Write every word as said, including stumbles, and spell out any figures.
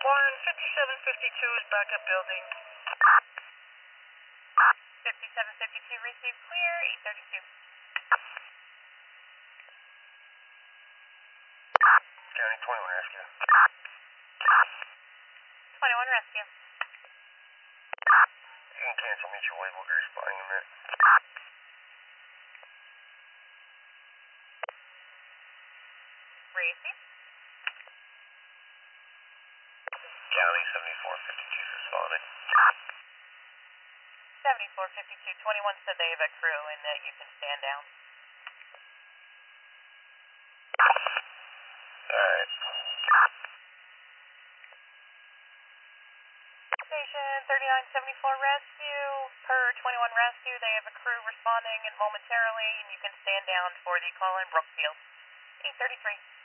one, fifty-seven fifty-two is backup building. fifty-seven fifty-two received clear, eight thirty-two. County twenty-one rescue. twenty-one rescue. You can cancel mutual wave, we'll be responding in a minute. Receive. County seventy-four fifty-two responded. seventy-four fifty-two, twenty-one said they have a crew and that you can stand down. Alright. Station thirty-nine seventy-four rescue, per twenty-one rescue, they have a crew responding momentarily and you can stand down for the call in Brookfield. eight thirty-three.